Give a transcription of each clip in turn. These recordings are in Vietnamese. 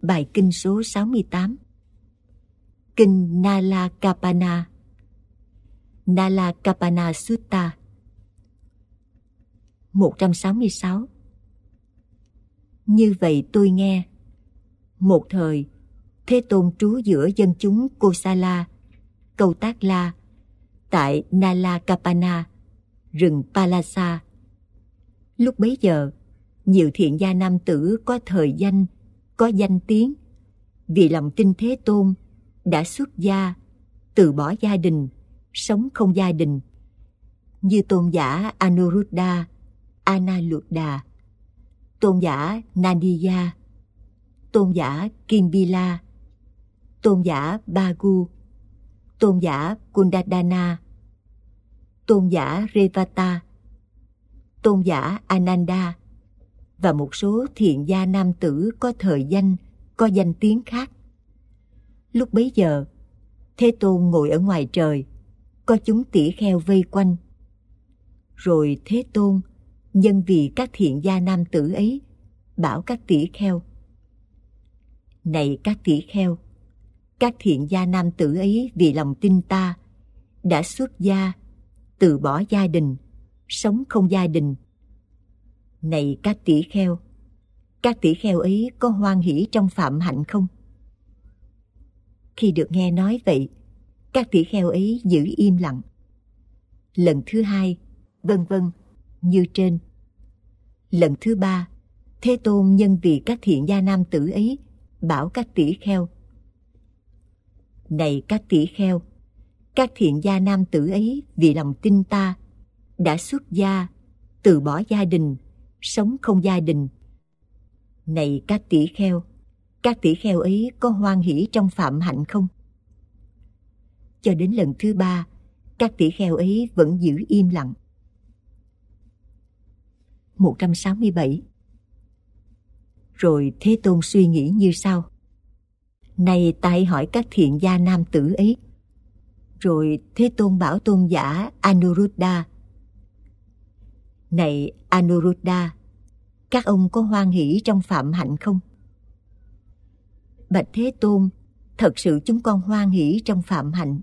Bài kinh số 68. Kinh Nalakapana, Nalakapana Sutta. 166. Như vậy tôi nghe, một thời Thế Tôn trú giữa dân chúng Kosala, Câu Tác La, tại Nalakapana, rừng Palasa. Lúc bấy giờ, nhiều thiện gia nam tử có thời danh, có danh tiếng, vì lòng tin Thế Tôn đã xuất gia, từ bỏ gia đình, sống không gia đình, như tôn giả Anuruddha, Analuddha, tôn giả Nandiya, tôn giả Kimbila, tôn giả Bhagu, tôn giả Kundadana, tôn giả Revata, tôn giả Ananda và một số thiện gia nam tử có thời danh, có danh tiếng khác. Lúc bấy giờ, Thế Tôn ngồi ở ngoài trời, có chúng tỷ kheo vây quanh. Rồi Thế Tôn nhân vì các thiện gia nam tử ấy bảo các tỷ kheo: Này các tỷ kheo, các thiện gia nam tử ấy vì lòng tin ta đã xuất gia, từ bỏ gia đình, sống không gia đình. Này các tỷ kheo ấy có hoan hỷ trong phạm hạnh không? Khi được nghe nói vậy, các tỷ kheo ấy giữ im lặng. Lần thứ hai, vân vân, như trên. Lần thứ ba, Thế Tôn nhân vì các thiện gia nam tử ấy bảo các tỷ kheo: Này các tỷ kheo, các thiện gia nam tử ấy vì lòng tin ta đã xuất gia, từ bỏ gia đình, sống không gia đình. Này các tỷ kheo ấy có hoan hỷ trong phạm hạnh không? Cho đến lần thứ ba, các tỷ kheo ấy vẫn giữ im lặng. 167. Rồi Thế Tôn suy nghĩ như sau: Này ta hãy hỏi các thiện gia nam tử ấy. Rồi Thế Tôn bảo tôn giả Anuruddha: Này Anuruddha, các ông có hoan hỷ trong phạm hạnh không? Bạch Thế Tôn, thật sự chúng con hoan hỷ trong phạm hạnh.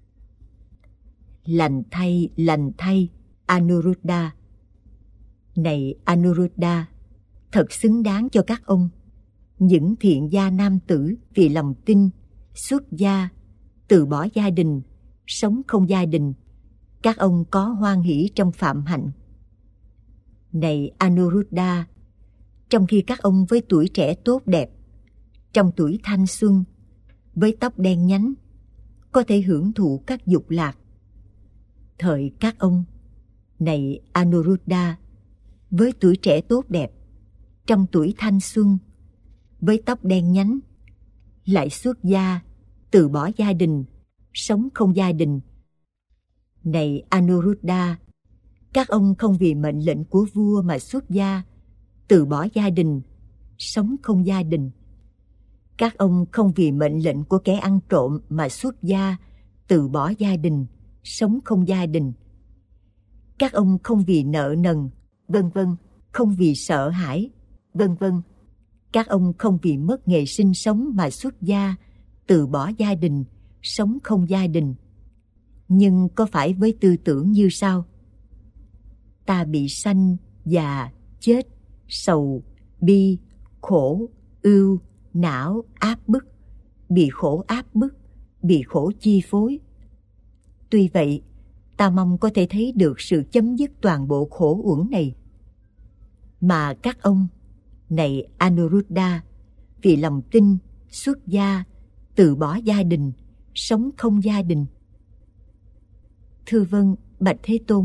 Lành thay, Anuruddha. Này Anuruddha, thật xứng đáng cho các ông, những thiện gia nam tử vì lòng tin, xuất gia, từ bỏ gia đình, sống không gia đình, các ông có hoan hỷ trong phạm hạnh. Này Anuruddha, trong khi các ông với tuổi trẻ tốt đẹp, trong tuổi thanh xuân, với tóc đen nhánh, có thể hưởng thụ các dục lạc. Thời các ông, này Anuruddha, với tuổi trẻ tốt đẹp, trong tuổi thanh xuân, với tóc đen nhánh, lại xuất gia, từ bỏ gia đình, sống không gia đình. Này Anuruddha, các ông không vì mệnh lệnh của vua mà xuất gia, từ bỏ gia đình, sống không gia đình. Các ông không vì mệnh lệnh của kẻ ăn trộm mà xuất gia, từ bỏ gia đình, sống không gia đình. Các ông không vì nợ nần, vân vân, không vì sợ hãi, vân vân. Các ông không vì mất nghề sinh sống mà xuất gia, từ bỏ gia đình, sống không gia đình. Nhưng có phải với tư tưởng như sau: Ta bị sanh, già, chết, sầu, bi, khổ, ưu, não, áp bức, bị khổ áp bức, bị khổ chi phối. Tuy vậy, ta mong có thể thấy được sự chấm dứt toàn bộ khổ uẩn này. Mà các ông, này Anuruddha, vì lòng tin, xuất gia, từ bỏ gia đình, sống không gia đình. Thưa vâng, bạch Thế Tôn.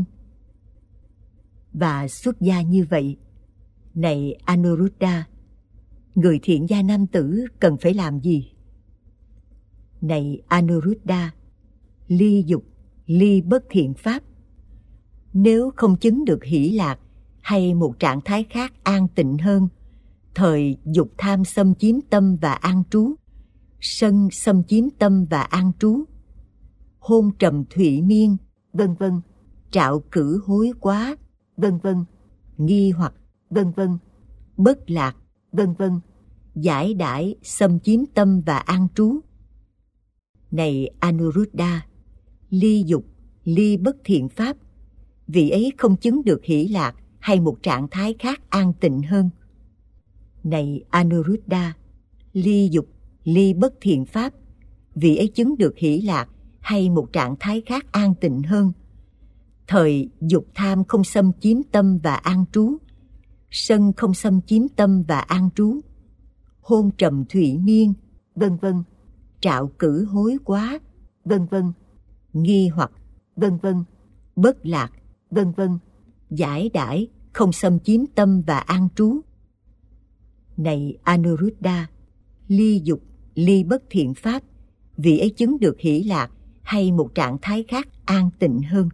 Và xuất gia như vậy, này Anuruddha, người thiện gia nam tử cần phải làm gì? Này Anuruddha, ly dục, ly bất thiện pháp. Nếu không chứng được hỷ lạc hay một trạng thái khác an tịnh hơn, thời dục tham xâm chiếm tâm và an trú, sân xâm chiếm tâm và an trú, hôn trầm thụy miên, vân vân, trạo cử hối quá, vân vân, nghi hoặc, vân vân, bất lạc, vân vân, giải đãi xâm chiếm tâm và an trú. Này Anuruddha, ly dục, ly bất thiện pháp, vị ấy không chứng được hỷ lạc hay một trạng thái khác an tịnh hơn. Này Anuruddha, ly dục, ly bất thiện pháp, vị ấy chứng được hỷ lạc hay một trạng thái khác an tịnh hơn. Thời dục tham không xâm chiếm tâm và an trú, sân không xâm chiếm tâm và an trú, hôn trầm thụy miên, vân vân, trạo cử hối quá, vân vân, nghi hoặc, vân vân, bất lạc, vân vân, giải đãi không xâm chiếm tâm và an trú. Này Anuruddha, ly dục, ly bất thiện pháp, vị ấy chứng được hỷ lạc hay một trạng thái khác an tịnh hơn.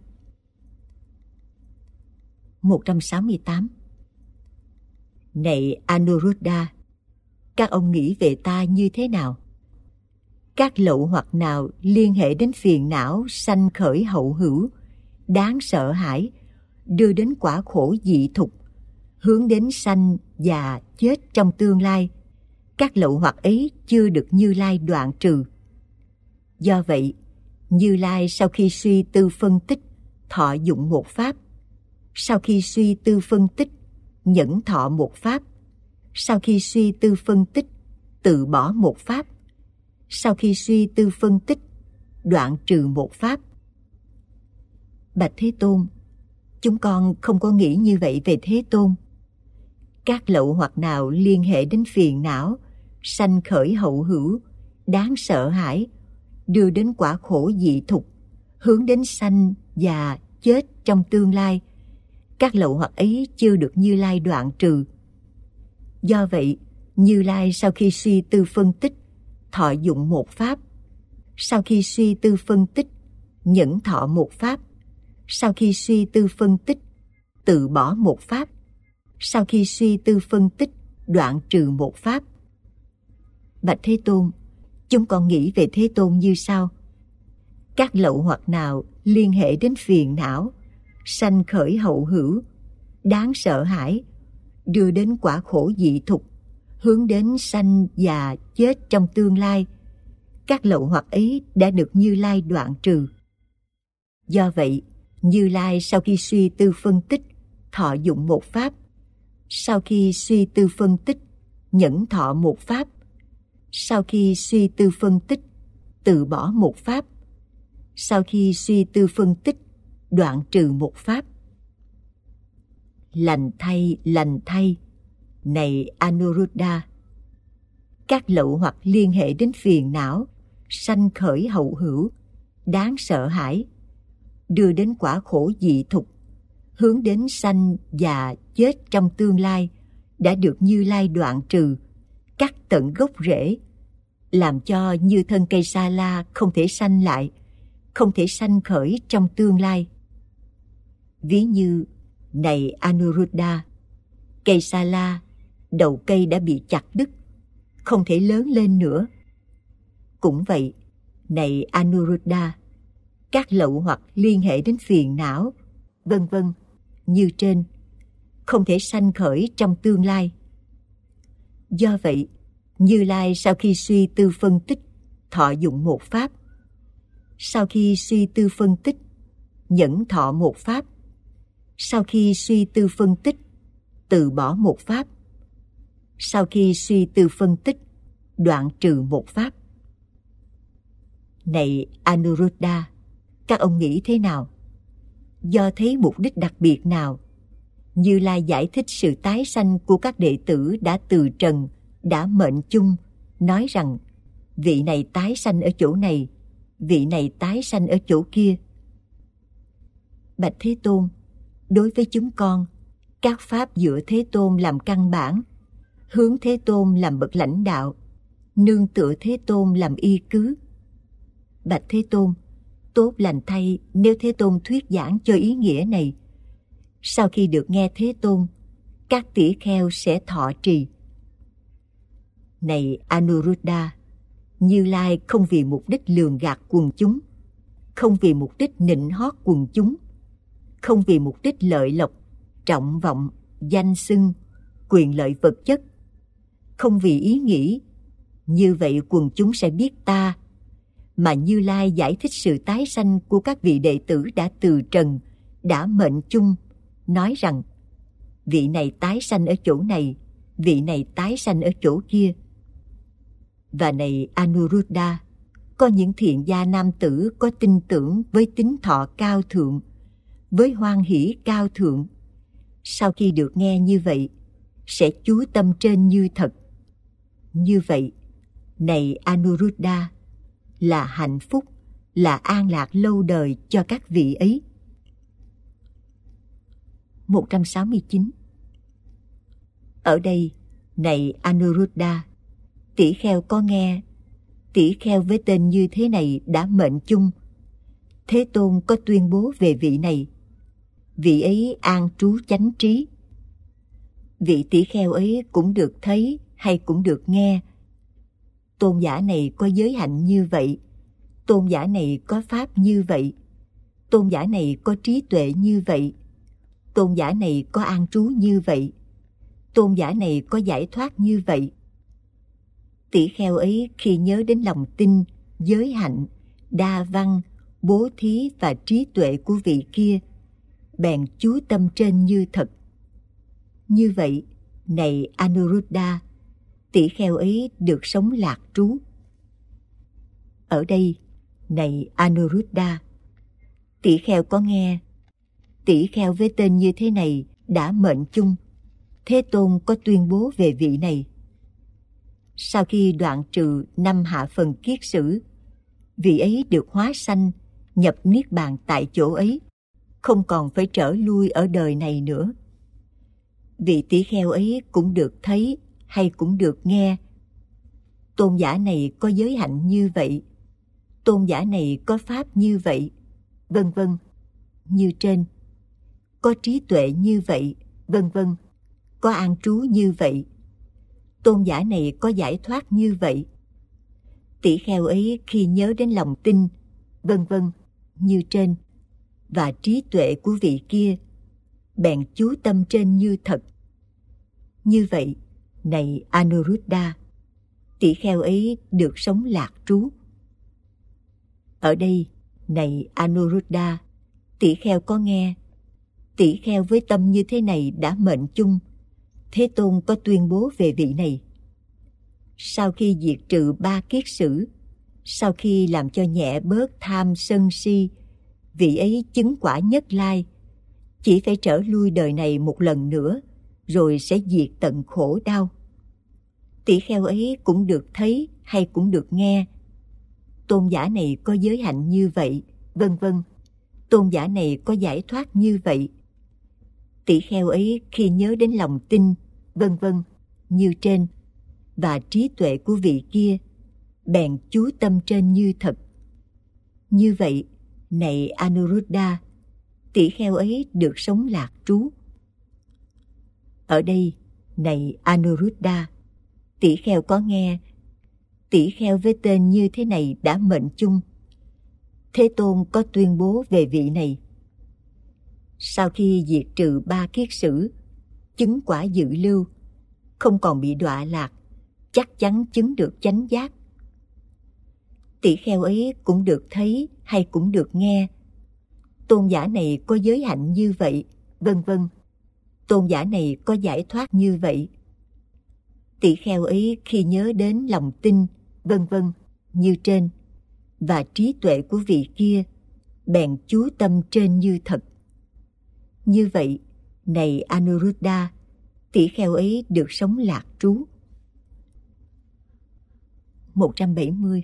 168. Này Anuruddha, các ông nghĩ về ta như thế nào? Các lậu hoặc nào liên hệ đến phiền não sanh khởi hậu hữu, đáng sợ hãi, đưa đến quả khổ dị thục, hướng đến sanh già chết trong tương lai, các lậu hoặc ấy chưa được Như Lai đoạn trừ. Do vậy, Như Lai sau khi suy tư phân tích, thọ dụng một pháp. Sau khi suy tư phân tích, nhẫn thọ một pháp. Sau khi suy tư phân tích, từ bỏ một pháp. Sau khi suy tư phân tích, đoạn trừ một pháp. Bạch Thế Tôn, chúng con không có nghĩ như vậy về Thế Tôn. Các lậu hoặc nào liên hệ đến phiền não, sanh khởi hậu hữu, đáng sợ hãi, đưa đến quả khổ dị thục, hướng đến sanh già chết trong tương lai, các lậu hoặc ấy chưa được Như Lai đoạn trừ. Do vậy, Như Lai sau khi suy tư phân tích, thọ dụng một pháp. Sau khi suy tư phân tích, nhẫn thọ một pháp. Sau khi suy tư phân tích, từ bỏ một pháp. Sau khi suy tư phân tích, đoạn trừ một pháp. Bạch Thế Tôn, chúng con nghĩ về Thế Tôn như sau. Các lậu hoặc nào liên hệ đến phiền não, sanh khởi hậu hữu, đáng sợ hãi, đưa đến quả khổ dị thục, hướng đến sanh già chết trong tương lai, các lậu hoặc ấy đã được Như Lai đoạn trừ. Do vậy, Như Lai sau khi suy tư phân tích, thọ dụng một pháp. Sau khi suy tư phân tích, nhẫn thọ một pháp. Sau khi suy tư phân tích, từ bỏ một pháp. Sau khi suy tư phân tích, đoạn trừ một pháp. Lành thay, này Anuruddha, các lậu hoặc liên hệ đến phiền não, sanh khởi hậu hữu, đáng sợ hãi, đưa đến quả khổ dị thục, hướng đến sanh già chết trong tương lai, đã được Như Lai đoạn trừ, cắt tận gốc rễ, làm cho như thân cây sa la không thể sanh lại, không thể sanh khởi trong tương lai. Ví như, này Anuruddha, cây sa la, đầu cây đã bị chặt đứt, không thể lớn lên nữa. Cũng vậy, này Anuruddha, các lậu hoặc liên hệ đến phiền não, vân vân, như trên, không thể sanh khởi trong tương lai. Do vậy, Như Lai sau khi suy tư phân tích, thọ dụng một pháp. Sau khi suy tư phân tích, nhẫn thọ một pháp. Sau khi suy tư phân tích, từ bỏ một pháp. Sau khi suy tư phân tích, đoạn trừ một pháp. Này Anuruddha, các ông nghĩ thế nào? Do thấy mục đích đặc biệt nào, Như Lai giải thích sự tái sanh của các đệ tử đã từ trần, đã mệnh chung, nói rằng vị này tái sanh ở chỗ này, vị này tái sanh ở chỗ kia. Bạch Thế Tôn, đối với chúng con, các pháp dựa Thế Tôn làm căn bản, hướng Thế Tôn làm bậc lãnh đạo, nương tựa Thế Tôn làm y cứ. Bạch Thế Tôn, tốt lành thay nếu Thế Tôn thuyết giảng cho ý nghĩa này. Sau khi được nghe Thế Tôn, các tỷ kheo sẽ thọ trì. Này Anuruddha, Như Lai không vì mục đích lường gạt quần chúng, không vì mục đích nịnh hót quần chúng, không vì mục đích lợi lộc, trọng vọng, danh xưng, quyền lợi vật chất, không vì ý nghĩ, như vậy quần chúng sẽ biết ta, mà Như Lai giải thích sự tái sanh của các vị đệ tử đã từ trần, đã mệnh chung, nói rằng vị này tái sanh ở chỗ này, vị này tái sanh ở chỗ kia. Và này Anuruddha, có những thiện gia nam tử có tin tưởng với tính thọ cao thượng, với hoan hỷ cao thượng, sau khi được nghe như vậy, sẽ chú tâm trên như thật. Như vậy, này Anuruddha, là hạnh phúc, là an lạc lâu đời cho các vị ấy. 169. Ở đây, này Anuruddha, tỷ kheo có nghe, tỷ kheo với tên như thế này đã mệnh chung. Thế Tôn có tuyên bố về vị này. Vị ấy an trú chánh trí. Vị tỷ kheo ấy cũng được thấy hay cũng được nghe. Tôn giả này có giới hạnh như vậy. Tôn giả này có pháp như vậy. Tôn giả này có trí tuệ như vậy. Tôn giả này có an trú như vậy. Tôn giả này có giải thoát như vậy. Tỷ kheo ấy khi nhớ đến lòng tin, giới hạnh, đa văn, bố thí và trí tuệ của vị kia, bèn chú tâm trên như thật. Như vậy, này Anuruddha, tỷ kheo ấy được sống lạc trú. Ở đây, này Anuruddha, tỷ kheo có nghe, tỷ kheo với tên như thế này đã mệnh chung. Thế Tôn có tuyên bố về vị này. Sau khi đoạn trừ 5 hạ phần kiết sử, vị ấy được hóa sanh, nhập niết bàn tại chỗ ấy, không còn phải trở lui ở đời này nữa. Vị tỷ kheo ấy cũng được thấy hay cũng được nghe. Tôn giả này có giới hạnh như vậy. Tôn giả này có pháp như vậy, vân vân, như trên. Có trí tuệ như vậy, vân vân, có an trú như vậy. Tôn giả này có giải thoát như vậy. Tỷ kheo ấy khi nhớ đến lòng tin, vân vân, như trên, và trí tuệ của vị kia, bèn chú tâm trên như thật. Như vậy, này Anuruddha, tỷ kheo ấy được sống lạc trú. Ở đây, này Anuruddha, tỷ kheo có nghe, tỷ kheo với tâm như thế này đã mệnh chung. Thế Tôn có tuyên bố về vị này. Sau khi diệt trừ 3 kiết sử, sau khi làm cho nhẹ bớt tham sân si, vị ấy chứng quả Nhất Lai, chỉ phải trở lui đời này một lần nữa, rồi sẽ diệt tận khổ đau. Tỷ kheo ấy cũng được thấy hay cũng được nghe. Tôn giả này có giới hạnh như vậy, vân vân. Tôn giả này có giải thoát như vậy. Tỷ kheo ấy khi nhớ đến lòng tin, vân vân, như trên, và trí tuệ của vị kia, bèn chú tâm trên như thật. Như vậy, này Anuruddha, tỷ kheo ấy được sống lạc trú. Ở đây, này Anuruddha, tỷ kheo có nghe, tỷ kheo với tên như thế này đã mệnh chung. Thế Tôn có tuyên bố về vị này. Sau khi diệt trừ 3 kiết sử, chứng quả dự lưu, không còn bị đọa lạc, chắc chắn chứng được chánh giác. Tỷ kheo ấy cũng được thấy hay cũng được nghe. Tôn giả này có giới hạnh như vậy, vân vân. Tôn giả này có giải thoát như vậy. Tỷ kheo ấy khi nhớ đến lòng tin, vân vân, như trên, và trí tuệ của vị kia, bèn chú tâm trên như thật. Như vậy, này Anuruddha, tỷ kheo ấy được sống lạc trú. 170.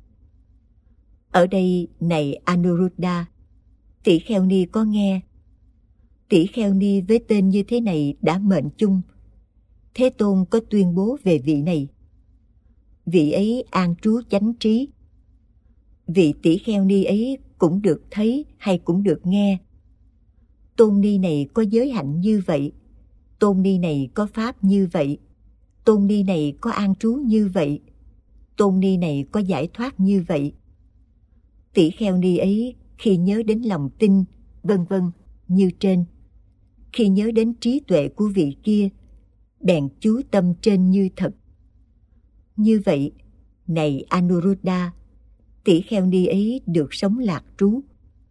Ở đây, này Anuruddha, tỷ kheo ni có nghe. Tỷ kheo ni với tên như thế này đã mệnh chung. Thế Tôn có tuyên bố về vị này. Vị ấy an trú chánh trí. Vị tỷ kheo ni ấy cũng được thấy hay cũng được nghe. Tôn ni này có giới hạnh như vậy. Tôn ni này có pháp như vậy. Tôn ni này có an trú như vậy. Tôn ni này có giải thoát như vậy. Tỷ kheo ni ấy khi nhớ đến lòng tin, vân vân, như trên, khi nhớ đến trí tuệ của vị kia, bèn chú tâm trên như thật. Như vậy, này Anuruddha, tỷ kheo ni ấy được sống lạc trú.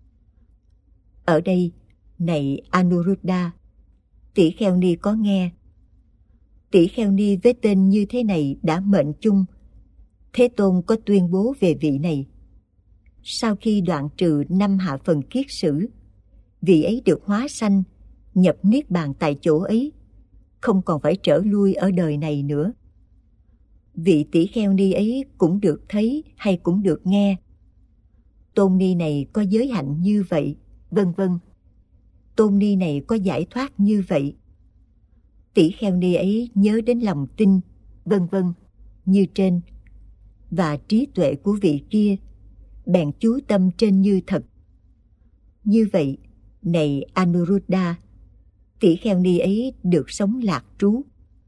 Ở đây, này Anuruddha, tỷ kheo ni có nghe. Tỷ kheo ni với tên như thế này đã mệnh chung. Thế Tôn có tuyên bố về vị này. Sau khi đoạn trừ 5 hạ phần kiết sử, vị ấy được hóa sanh, nhập niết bàn tại chỗ ấy, không còn phải trở lui ở đời này nữa. Vị tỷ kheo ni ấy cũng được thấy hay cũng được nghe. Tôn ni này có giới hạnh như vậy, vân vân. Tôn ni này có giải thoát như vậy. Tỷ kheo ni ấy nhớ đến lòng tin, vân vân, như trên. Và trí tuệ của vị kia, bèn chú tâm trên như thật. Như vậy, này Anuruddha, tỷ kheo ni ấy được sống lạc trú.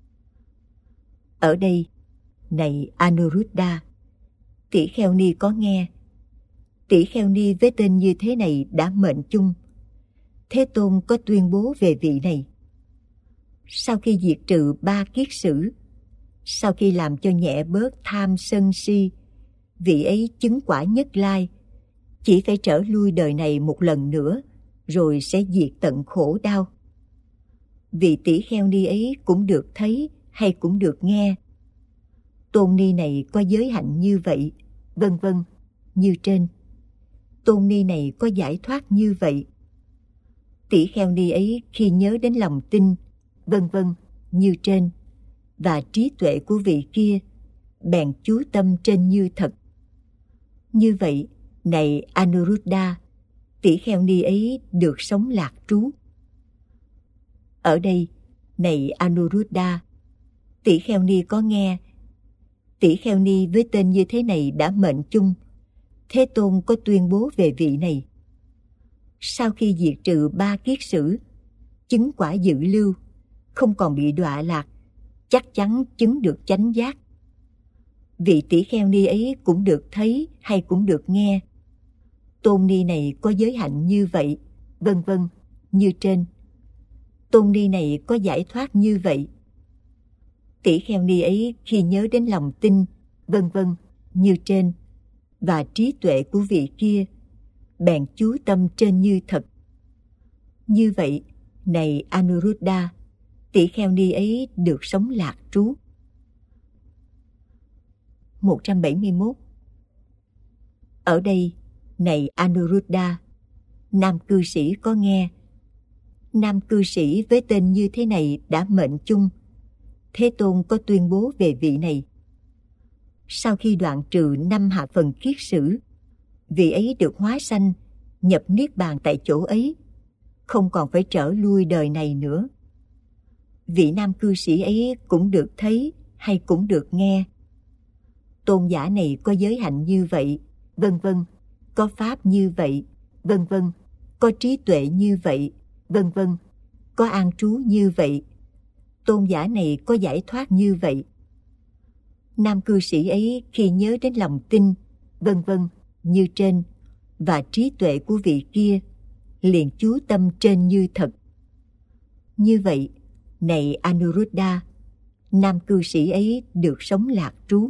Ở đây, này Anuruddha, tỷ kheo ni có nghe. Tỷ kheo ni với tên như thế này đã mệnh chung. Thế Tôn có tuyên bố về vị này. Sau khi diệt trừ 3 kiết sử, sau khi làm cho nhẹ bớt tham sân si, vị ấy chứng quả Nhất Lai, chỉ phải trở lui đời này một lần nữa, rồi sẽ diệt tận khổ đau. Vị tỷ kheo ni ấy cũng được thấy hay cũng được nghe. Tôn ni này có giới hạnh như vậy, vân vân, như trên. Tôn ni này có giải thoát như vậy. Tỷ kheo ni ấy khi nhớ đến lòng tin, vân vân, như trên, và trí tuệ của vị kia, bèn chú tâm trên như thật. Như vậy, này Anuruddha, tỷ kheo ni ấy được sống lạc trú. Ở đây, này Anuruddha, tỷ kheo ni có nghe. Tỷ kheo ni với tên như thế này đã mệnh chung. Thế Tôn có tuyên bố về vị này. Sau khi diệt trừ 3 kiết sử, chứng quả dự lưu, không còn bị đọa lạc, chắc chắn chứng được chánh giác. Vị tỷ kheo ni ấy cũng được thấy hay cũng được nghe. Tôn ni này có giới hạnh như vậy, vân vân, như trên. Tôn ni này có giải thoát như vậy. Tỷ kheo ni ấy khi nhớ đến lòng tin, vân vân, như trên, và trí tuệ của vị kia, bèn chú tâm trên như thật. Như vậy, này Anuruddha, tỷ kheo ni ấy được sống lạc trú. 171. Ở đây, này Anuruddha, nam cư sĩ có nghe. Nam cư sĩ với tên như thế này đã mệnh chung. Thế Tôn có tuyên bố về vị này. Sau khi đoạn trừ 5 hạ phần kiết sử, vị ấy được hóa sanh, nhập niết bàn tại chỗ ấy, không còn phải trở lui đời này nữa. Vị nam cư sĩ ấy cũng được thấy hay cũng được nghe. Tôn giả này có giới hạnh như vậy, vân vân, có pháp như vậy, vân vân, có trí tuệ như vậy, vân vân, có an trú như vậy. Tôn giả này có giải thoát như vậy. Nam cư sĩ ấy khi nhớ đến lòng tin, vân vân, như trên, và trí tuệ của vị kia, liền chú tâm trên như thật. Như vậy, này Anuruddha, nam cư sĩ ấy được sống lạc trú.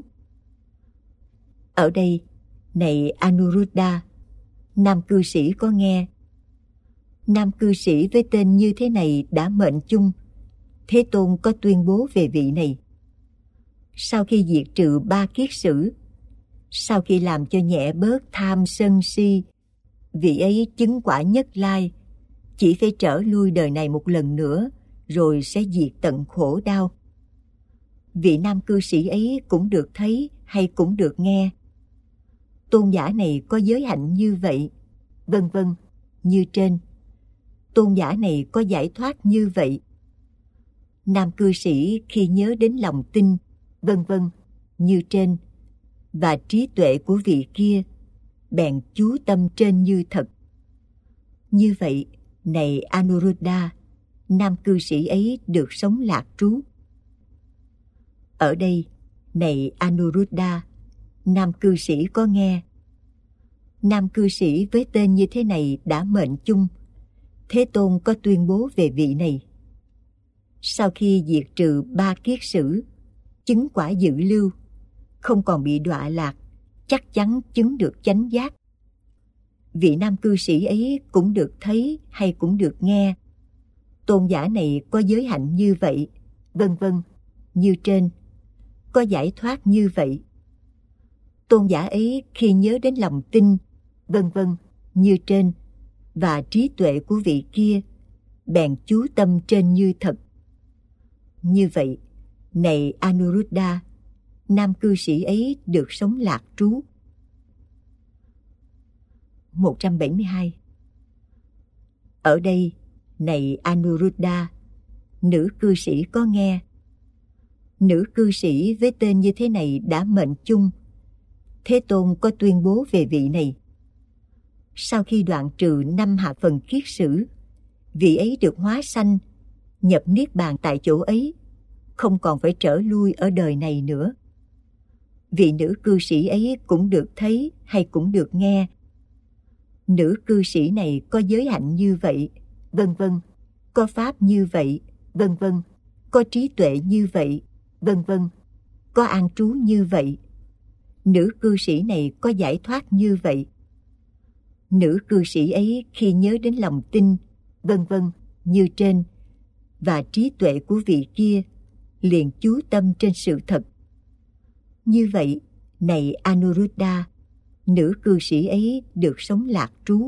Ở đây, này Anuruddha, nam cư sĩ có nghe. Nam cư sĩ với tên như thế này đã mệnh chung. Thế Tôn có tuyên bố về vị này. Sau khi diệt trừ 3 kiết sử, sau khi làm cho nhẹ bớt tham sân si, vị ấy chứng quả Nhất Lai, chỉ phải trở lui đời này một lần nữa, rồi sẽ diệt tận khổ đau. Vị nam cư sĩ ấy cũng được thấy hay cũng được nghe. Tôn giả này có giới hạnh như vậy, vân vân, như trên. Tôn giả này có giải thoát như vậy. Nam cư sĩ khi nhớ đến lòng tin, vân vân, như trên, và trí tuệ của vị kia, bèn chú tâm trên như thật. Như vậy, này Anuruddha, nam cư sĩ ấy được sống lạc trú. Ở đây, này Anuruddha, nam cư sĩ có nghe. Nam cư sĩ với tên như thế này đã mệnh chung. Thế Tôn có tuyên bố về vị này. Sau khi diệt trừ 3 kiết sử, chứng quả dự lưu, không còn bị đọa lạc, chắc chắn chứng được chánh giác. Vị nam cư sĩ ấy cũng được thấy hay cũng được nghe. Tôn giả này có giới hạnh như vậy, vân vân, như trên. Có giải thoát như vậy. Tôn giả ấy khi nhớ đến lòng tin, vân vân, như trên, và trí tuệ của vị kia, bèn chú tâm trên như thật. Như vậy, này Anuruddha, nam cư sĩ ấy được sống lạc trú. 172. Ở đây, này Anuruddha, nữ cư sĩ có nghe. Nữ cư sĩ với tên như thế này đã mệnh chung. Thế Tôn có tuyên bố về vị này. Sau khi đoạn trừ 5 hạ phần kiết sử, vị ấy được hóa sanh, nhập niết bàn tại chỗ ấy, không còn phải trở lui ở đời này nữa. Vị nữ cư sĩ ấy cũng được thấy hay cũng được nghe. Nữ cư sĩ này có giới hạnh như vậy, vân vân, có pháp như vậy, vân vân, có trí tuệ như vậy, vân vân, có an trú như vậy. Nữ cư sĩ này có giải thoát như vậy. Nữ cư sĩ ấy khi nhớ đến lòng tin, vân vân, như trên, và trí tuệ của vị kia, liền chú tâm trên sự thật. Như vậy, này Anuruddha, nữ cư sĩ ấy được sống lạc trú.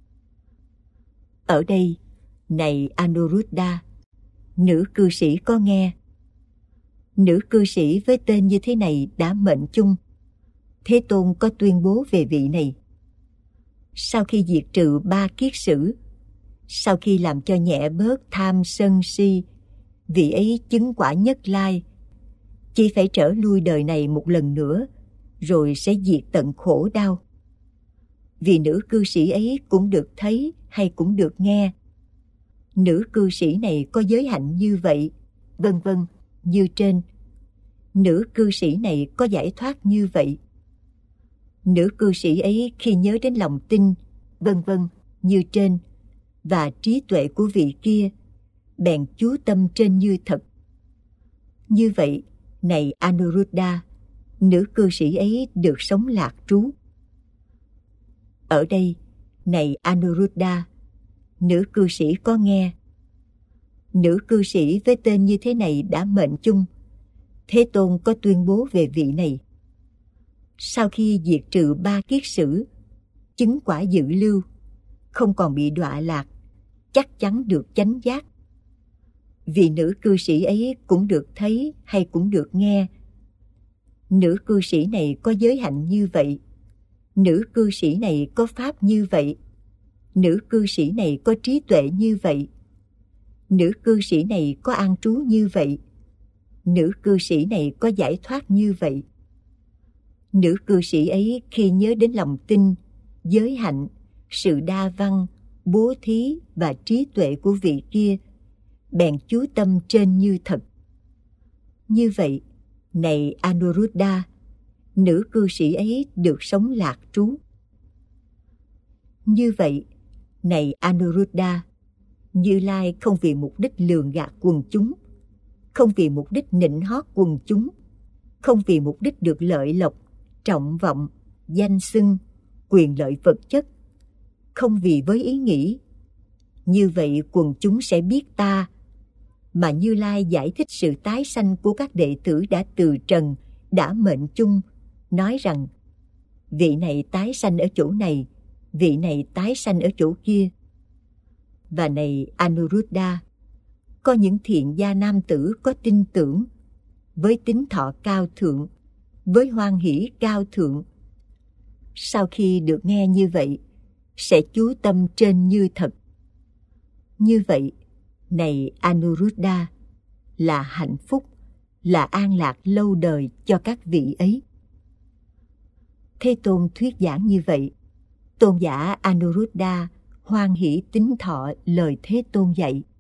Ở đây, này Anuruddha, nữ cư sĩ có nghe. Nữ cư sĩ với tên như thế này đã mệnh chung. Thế Tôn có tuyên bố về vị này. Sau khi diệt trừ 3 kiết sử, sau khi làm cho nhẹ bớt tham sân si, vị ấy chứng quả Nhất Lai, chỉ phải trở lui đời này một lần nữa, rồi sẽ diệt tận khổ đau. Vì nữ cư sĩ ấy cũng được thấy hay cũng được nghe. Nữ cư sĩ này có giới hạnh như vậy, vân vân, như trên. Nữ cư sĩ này có giải thoát như vậy. Nữ cư sĩ ấy khi nhớ đến lòng tin, vân vân, như trên, và trí tuệ của vị kia, bèn chú tâm trên như thật. Như vậy, này Anuruddha, nữ cư sĩ ấy được sống lạc trú. Ở đây, này Anuruddha, nữ cư sĩ có nghe. Nữ cư sĩ với tên như thế này đã mệnh chung. Thế Tôn có tuyên bố về vị này. Sau khi diệt trừ 3 kiết sử, chứng quả dự lưu, không còn bị đọa lạc, chắc chắn được chánh giác. Vì nữ cư sĩ ấy cũng được thấy hay cũng được nghe. Nữ cư sĩ này có giới hạnh như vậy. Nữ cư sĩ này có pháp như vậy. Nữ cư sĩ này có trí tuệ như vậy. Nữ cư sĩ này có an trú như vậy. Nữ cư sĩ này có giải thoát như vậy. Nữ cư sĩ ấy khi nhớ đến lòng tin, giới hạnh, sự đa văn, bố thí và trí tuệ của vị kia, bèn chú tâm trên như thật. Như vậy, này Anuruddha, nữ cư sĩ ấy được sống lạc trú. Như vậy, này Anuruddha, Như Lai không vì mục đích lường gạt quần chúng, không vì mục đích nịnh hót quần chúng, không vì mục đích được lợi lộc, trọng vọng, danh xưng, quyền lợi vật chất, không vì với ý nghĩ như vậy quần chúng sẽ biết ta, mà Như Lai giải thích sự tái sanh của các đệ tử đã từ trần, đã mệnh chung, nói rằng vị này tái sanh ở chỗ này, vị này tái sanh ở chỗ kia. Và này Anuruddha, có những thiện gia nam tử có tin tưởng, với tính thọ cao thượng, với hoan hỷ cao thượng. Sau khi được nghe như vậy, sẽ chú tâm trên như thật. Như vậy, này Anuruddha, là hạnh phúc, là an lạc lâu đời cho các vị ấy. Thế Tôn thuyết giảng như vậy, tôn giả Anuruddha hoan hỷ tín thọ lời Thế Tôn dạy.